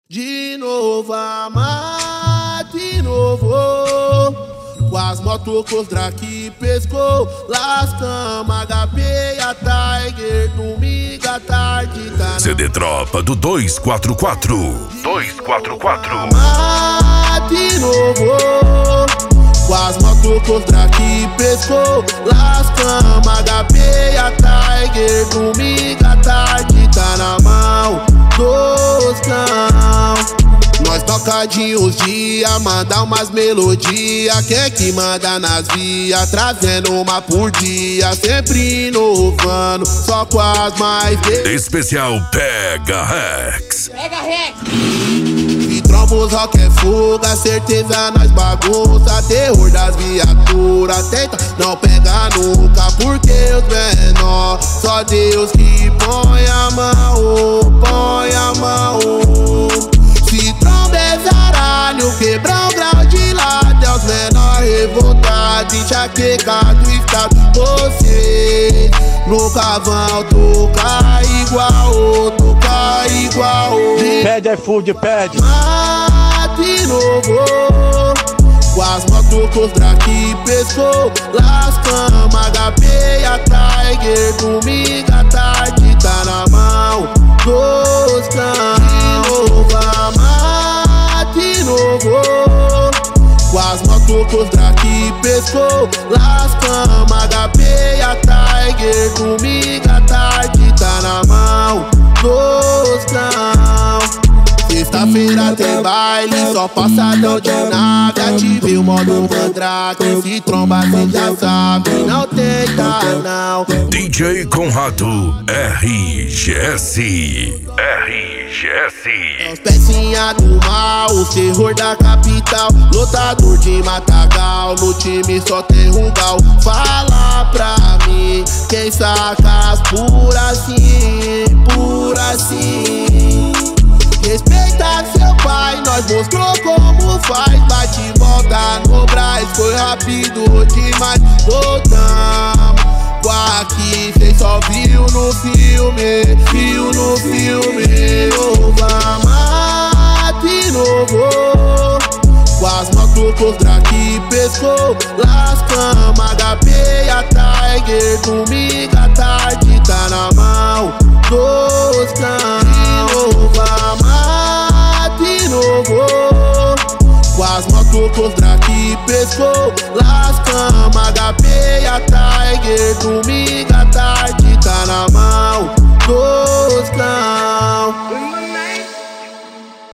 De novo amar, de novo. Com as motos com os Drake pescou. Las Cama, HP e a Tiger. Domingo à tarde tá CD Tropa do 244. 244. Amar de novo. Com as motos com os Drake pescou. Las Cama, HP e a Tiger. Domingo à tarde tá na mão dos cão. Nós tocadinhos dia, manda umas melodias. Quem é que manda nas vias, trazendo uma por dia. Sempre inovando, só com as mais especial Pega Rex. Pega Rex. E trombos, rock é fuga, certeza nós bagunça. Terror das viaturas, tenta não pega nunca. Porque os menor, só Deus que põe a mão, põe a mão. Se tromba é zaralho, quebrar o grau de lado. É os menor revoltados, enxaqueca do estado. Vocês nunca vão tocar igual, tocar igual. Pede iFood, pede. De novo. Com as motos com os Drake pescou. Las Cama, HP e a Tiger. Domingo à tarde tá na mão dos cão. De novo. Com as motos com os Drake pescou. Las Cama, HP e a Tiger. Domingo à tarde tá na mão dos cão. Sexta-feira tem baile, só passadão de nave. Ativei o modo mandrake, se tromba cê já sabe. Não tenta não. DJ Conrado RGS. É os pecinha do mal, o terror da capital. Lotador de matagal, no time só tem Rugal. Fala pra mim, quem saca as por assim, por assim. Respeita seu pai, nós mostrou como faz. Bate e volta no Brás, foi rápido demais. Voltamos, aqui cês só viu no filme, viu no filme. Novo amar de novo. Com as motos com os Drake pescou. Las Cama, HP e a Tiger. Domingo à tarde tá na mão dos cão. Novo amar de novo. Com as motos com os Drake pescou. Las Cama, HP e a Tiger. Domingo à tarde tá na mão dos cão.